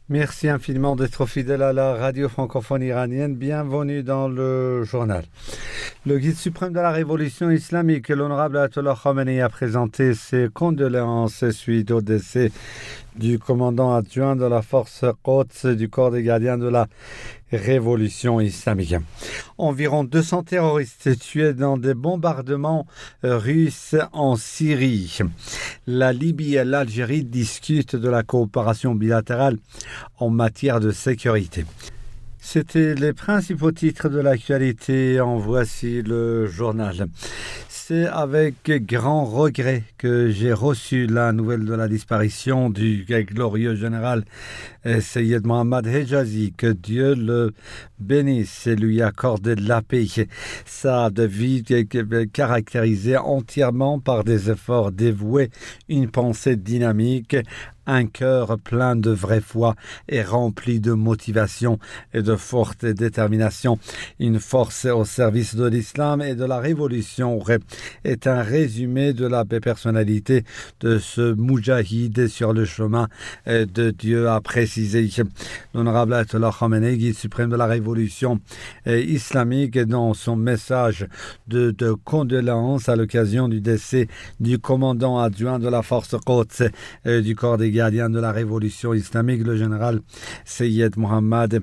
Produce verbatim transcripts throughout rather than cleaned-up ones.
Merci infiniment d'être fidèle à la radio francophone iranienne. Bienvenue dans le journal. Le guide suprême de la révolution islamique, l'honorable Ayatollah Khamenei, a présenté ses condoléances suite au décès du commandant adjoint de la force Quds du corps des gardiens de la révolution islamique. Environ deux cents terroristes tués dans des bombardements russes en Syrie. La Libye et l'Algérie discutent de la coopération bilatérale en matière de sécurité. C'était les principaux titres de l'actualité. En voici le journal. C'est avec grand regret que j'ai reçu la nouvelle de la disparition du glorieux général Seyed Mohammad Hejazi. Que Dieu le bénisse et lui accorde la paix. Sa vie est caractérisée entièrement par des efforts dévoués, une pensée dynamique, un cœur plein de vraie foi et rempli de motivation et de forte détermination. Une force au service de l'islam et de la révolution est un résumé de la personnalité de ce moujahid sur le chemin de Dieu, a précisé l'honorable Ayatollah Khamenei, guide suprême de la révolution islamique, dans son message de, de condoléances à l'occasion du décès du commandant adjoint de la force Quds du corps des gardien de la révolution islamique, le général Seyed Mohammad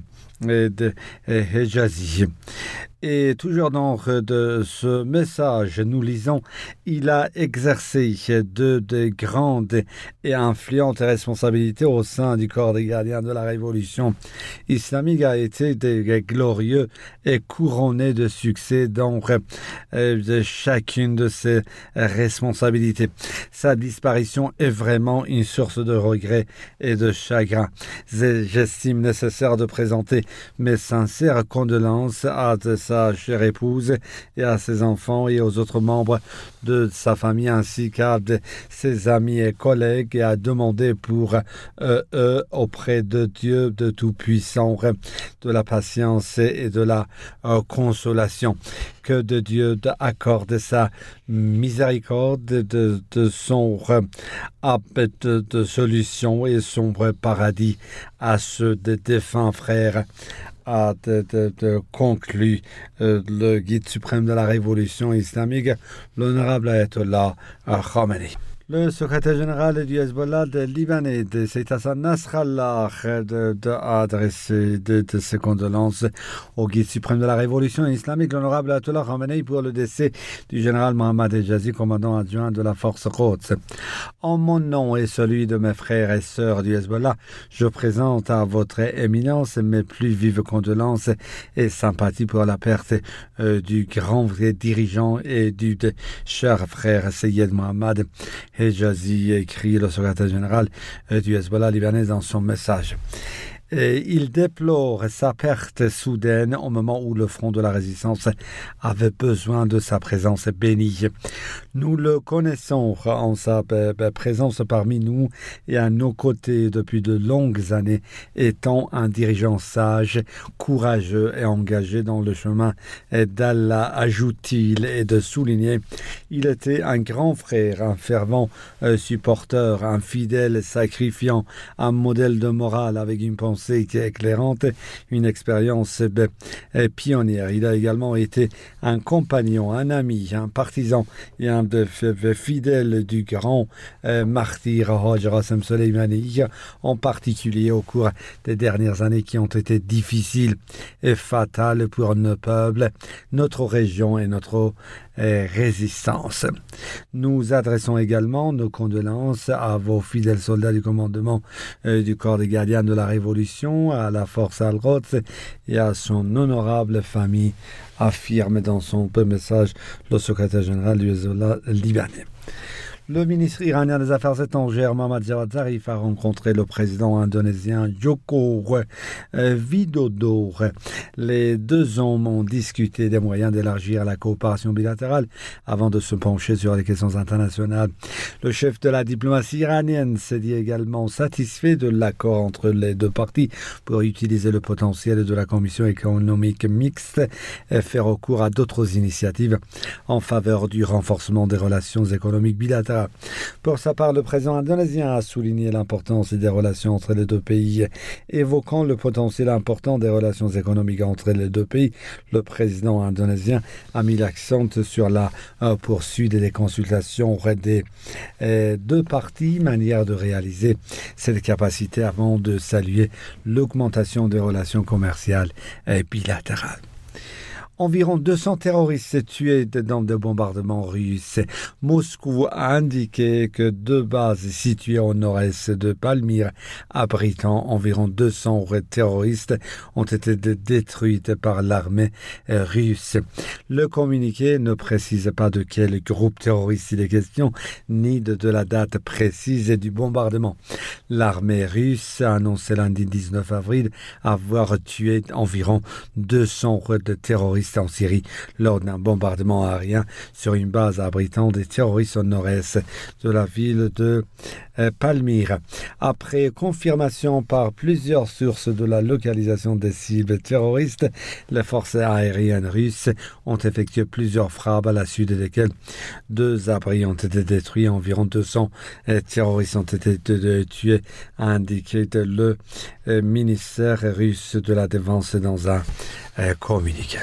Hejazi. Et toujours dans de ce message, nous lisons: il a exercé de, de grandes et influentes responsabilités au sein du corps des gardiens de la révolution islamique, a été de, glorieux et couronné de succès dans euh, de chacune de ses responsabilités. Sa disparition est vraiment une source de regret et de chagrin. J'estime nécessaire de présenter mes sincères condoléances à sa chère épouse et à ses enfants et aux autres membres de sa famille, ainsi qu'à ses amis et collègues, et à demander pour euh, eux auprès de Dieu de Tout-Puissant de la patience et de la euh, consolation. Que de Dieu accorde sa miséricorde, de, de son euh, de, de solution et son paradis à ceux des défunts frères, a de, de, de conclu euh, le guide suprême de la révolution islamique, l'honorable Ayatollah Khamenei. Le secrétaire général du Hezbollah de Libanais, de Saïd Hassan Nasrallah, de, de, a adressé de, de ses condoléances au guide suprême de la révolution islamique, l'honorable Ayatollah Khamenei, pour le décès du général Mohammad Hejazi, commandant adjoint de la force Quds. En mon nom et celui de mes frères et sœurs du Hezbollah, je présente à votre éminence mes plus vives condoléances et sympathies pour la perte euh, du grand dirigeant et du de, cher frère Seyed Mohammad Hejazi, écrit le secrétaire général du Hezbollah libanais dans son message. Et il déplore sa perte soudaine au moment où le front de la résistance avait besoin de sa présence bénie. Nous le connaissons en sa présence parmi nous et à nos côtés depuis de longues années, étant un dirigeant sage, courageux et engagé dans le chemin d'Allah, ajoute-t-il, et de souligner: il était un grand frère, un fervent supporteur, un fidèle sacrifiant, un modèle de morale avec une pensée éclairante, une expérience pionnière. Il a également été un compagnon, un ami, un partisan et un de fidèle du grand euh, martyr Haj Rassem Soleimani, en particulier au cours des dernières années qui ont été difficiles et fatales pour nos peuples, notre région et notre euh, résistance. Nous adressons également nos condoléances à vos fidèles soldats du commandement euh, du corps des gardiens de la Révolution, à la force Al-Quds et à son honorable famille, affirme dans son message le secrétaire général du Hezbollah libanais. Le ministre iranien des Affaires étrangères, Mohammad Javad Zarif, a rencontré le président indonésien Joko Widodo. Les deux hommes ont discuté des moyens d'élargir la coopération bilatérale avant de se pencher sur les questions internationales. Le chef de la diplomatie iranienne s'est dit également satisfait de l'accord entre les deux parties pour utiliser le potentiel de la Commission économique mixte et faire recours à d'autres initiatives en faveur du renforcement des relations économiques bilatérales bilatérale. Pour sa part, le président indonésien a souligné l'importance des relations entre les deux pays, évoquant le potentiel important des relations économiques entre les deux pays. Le président indonésien a mis l'accent sur la euh, poursuite des consultations auprès des euh, deux parties, manière de réaliser cette capacité avant de saluer l'augmentation des relations commerciales et bilatérales. Environ deux cents terroristes tués dans des bombardements russes. Moscou a indiqué que deux bases situées au nord-est de Palmyre, abritant environ deux cents terroristes, ont été détruites par l'armée russe. Le communiqué ne précise pas de quel groupe terroriste il est question, ni de, de la date précise du bombardement. L'armée russe a annoncé lundi dix-neuf avril avoir tué environ deux cents de terroristes en Syrie lors d'un bombardement aérien sur une base abritant des terroristes au nord-est de la ville de euh, Palmyre. Après confirmation par plusieurs sources de la localisation des cibles terroristes, les forces aériennes russes ont effectué plusieurs frappes à la suite desquelles deux abris ont été détruits. Environ deux cents euh, terroristes ont été tués, a indiqué le euh, ministère russe de la Défense dans un euh, communiqué.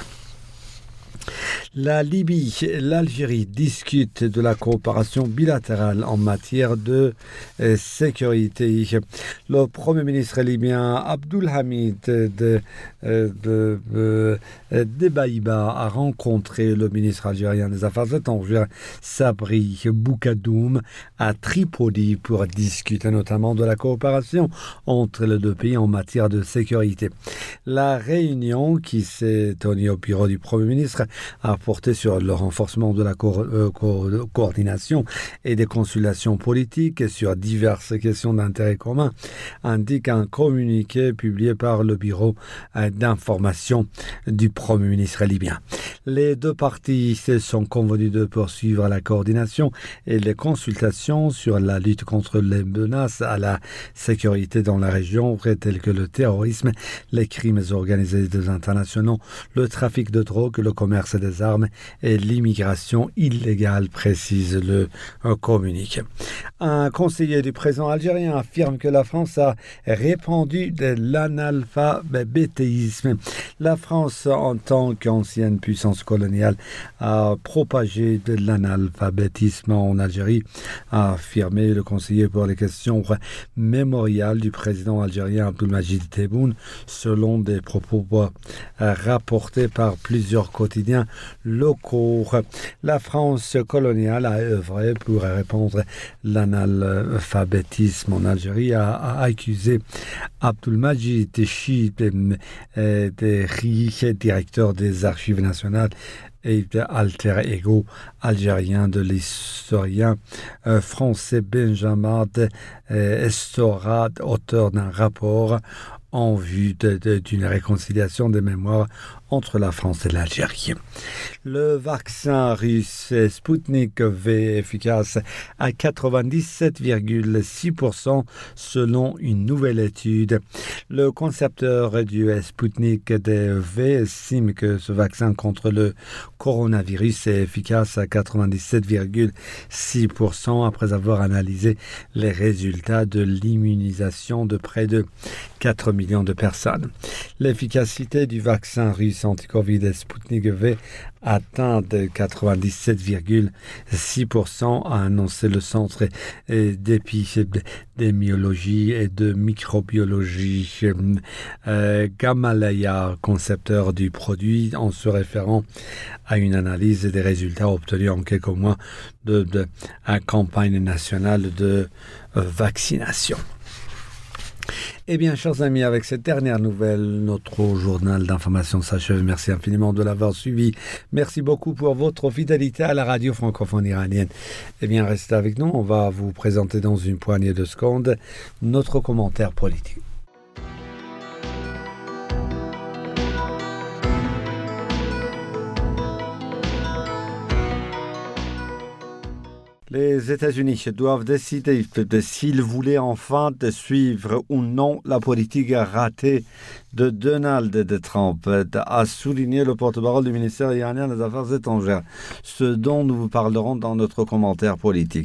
La Libye et l'Algérie discutent de la coopération bilatérale en matière de euh, sécurité. Le Premier ministre libyen Abdulhamid de, euh, de, de, de Dbeibeh a rencontré le ministre algérien des Affaires étrangères Sabri Boukadoum à Tripoli pour discuter notamment de la coopération entre les deux pays en matière de sécurité. La réunion qui s'est tenue au bureau du Premier ministre a porté sur le renforcement de la co- euh, co- coordination et des consultations politiques sur diverses questions d'intérêt commun, indique un communiqué publié par le bureau euh, d'information du Premier ministre libyen. Les deux parties se sont convenues de poursuivre la coordination et les consultations sur la lutte contre les menaces à la sécurité dans la région, telles que le terrorisme, les crimes organisés internationaux, le trafic de drogue, le commerce des armes et l'immigration illégale, précise le communiqué. Un conseiller du président algérien affirme que la France a répandu de l'analphabétisme. La France, en tant qu'ancienne puissance coloniale, a propagé de l'analphabétisme en Algérie, a affirmé le conseiller pour les questions mémoriales du président algérien Abdelmadjid Tebboune, selon des propos rapportés par plusieurs quotidiens locaux. La France coloniale a œuvré pour répandre l'analphabétisme en Algérie, a, a accusé Abdelmadjid Tebboune, euh, des directeur des archives nationales et alter ego algérien de l'historien euh, français Benjamin euh, Estorade, auteur d'un rapport en vue de, de, d'une réconciliation des mémoires entre la France et l'Algérie. Le vaccin russe Sputnik V efficace à quatre-vingt-dix-sept virgule six pour cent selon une nouvelle étude. Le concepteur du Sputnik V estime que ce vaccin contre le coronavirus est efficace à quatre-vingt-dix-sept virgule six pour cent après avoir analysé les résultats de l'immunisation de près de quatre millions de personnes. L'efficacité du vaccin russe anti-Covid Sputnik V atteint de quatre-vingt-dix-sept virgule six pour cent, a annoncé le Centre d'épidémiologie et de microbiologie euh, Gamaleya, concepteur du produit, en se référant à une analyse des résultats obtenus en quelques mois de, de la campagne nationale de euh, vaccination. Eh bien, chers amis, avec cette dernière nouvelle, notre journal d'information s'achève. Merci infiniment de l'avoir suivi. Merci beaucoup pour votre fidélité à la radio francophone iranienne. Eh bien, restez avec nous. On va vous présenter dans une poignée de secondes notre commentaire politique. Les États-Unis doivent décider de s'ils voulaient enfin de suivre ou non la politique ratée de Donald Trump, a souligné le porte-parole du ministère iranien des Affaires étrangères, ce dont nous vous parlerons dans notre commentaire politique.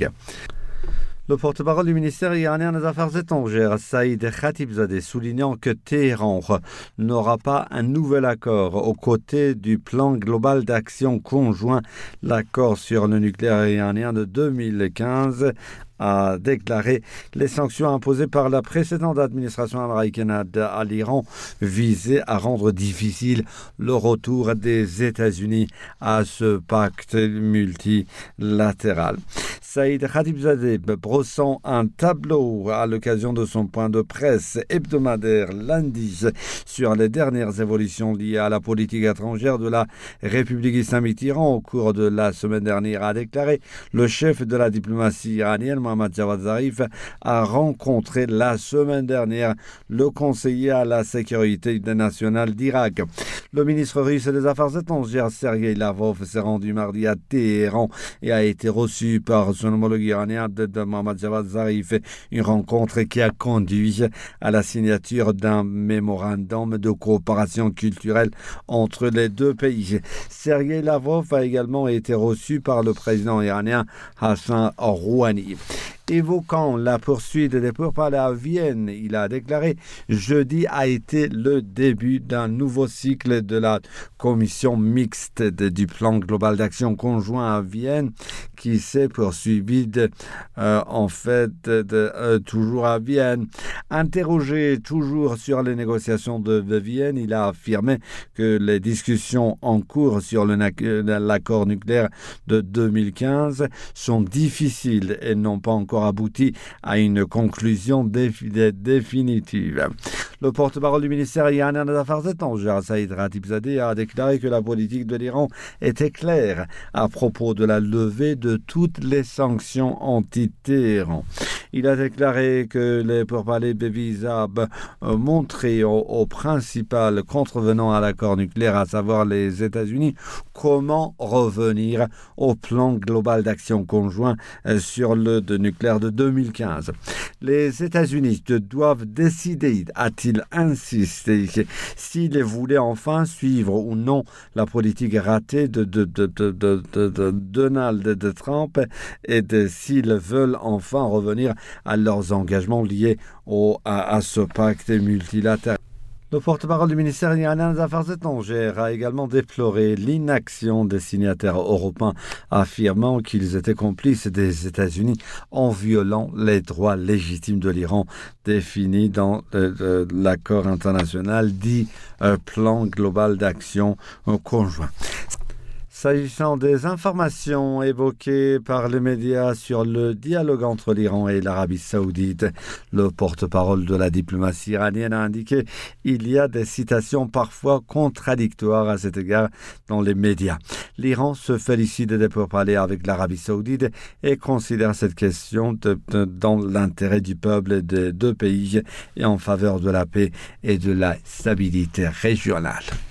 Le porte-parole du ministère iranien des Affaires étrangères, Saïd Khatibzadeh, soulignant que Téhéran n'aura pas un nouvel accord aux côtés du plan global d'action conjoint, l'accord sur le nucléaire iranien de deux mille quinze, a déclaré les sanctions imposées par la précédente administration américaine à l'Iran visaient à rendre difficile le retour des États-Unis à ce pacte multilatéral. Saïd Khatibzadeh, brossant un tableau à l'occasion de son point de presse hebdomadaire lundi sur les dernières évolutions liées à la politique étrangère de la République islamique d'Iran au cours de la semaine dernière, a déclaré le chef de la diplomatie iranienne, Mohammad Javad Zarif, a rencontré la semaine dernière le conseiller à la sécurité nationale d'Irak. Le ministre russe des Affaires étrangères, Sergei Lavrov, s'est rendu mardi à Téhéran et a été reçu par son homologue iranien de, de Mohammad Javad Zarif, une rencontre qui a conduit à la signature d'un mémorandum de coopération culturelle entre les deux pays. Sergei Lavrov a également été reçu par le président iranien Hassan Rouhani. Évoquant la poursuite des pourparlers à Vienne, il a déclaré « Jeudi a été le début d'un nouveau cycle de la commission mixte de, du plan global d'action conjoint à Vienne qui s'est poursuivi de, euh, en fait de, de, euh, toujours à Vienne. » Interrogé toujours sur les négociations de, de Vienne, il a affirmé que les discussions en cours sur le, l'accord nucléaire de deux mille quinze sont difficiles et n'ont pas encore abouti à une conclusion définitive. Le porte-parole du ministère iranien des Affaires étrangères, Saïd Khatibzadeh, a déclaré que la politique de l'Iran était claire à propos de la levée de toutes les sanctions anti-Téhéran. Il a déclaré que les pourparlers visables euh, montraient aux, aux principales contrevenants à l'accord nucléaire, à savoir les États-Unis, comment revenir au plan global d'action conjoint euh, sur le de nucléaire de deux mille quinze. Les États-Unis doivent décider, a-t-il insisté, s'ils voulaient enfin suivre ou non la politique ratée de, de, de, de, de, de, de Donald de Trump et de s'ils veulent enfin revenir à leurs engagements liés au, à, à ce pacte multilatéral. Le porte-parole du ministère iranien des Affaires étrangères a également déploré l'inaction des signataires européens, affirmant qu'ils étaient complices des États-Unis en violant les droits légitimes de l'Iran définis dans euh, euh, l'accord international dit euh, Plan global d'action euh, conjoint. S'agissant des informations évoquées par les médias sur le dialogue entre l'Iran et l'Arabie saoudite, le porte-parole de la diplomatie iranienne a indiqué qu'il y a des citations parfois contradictoires à cet égard dans les médias. L'Iran se félicite des pourparlers avec l'Arabie saoudite et considère cette question de, de, dans l'intérêt du peuple des deux pays et en faveur de la paix et de la stabilité régionale.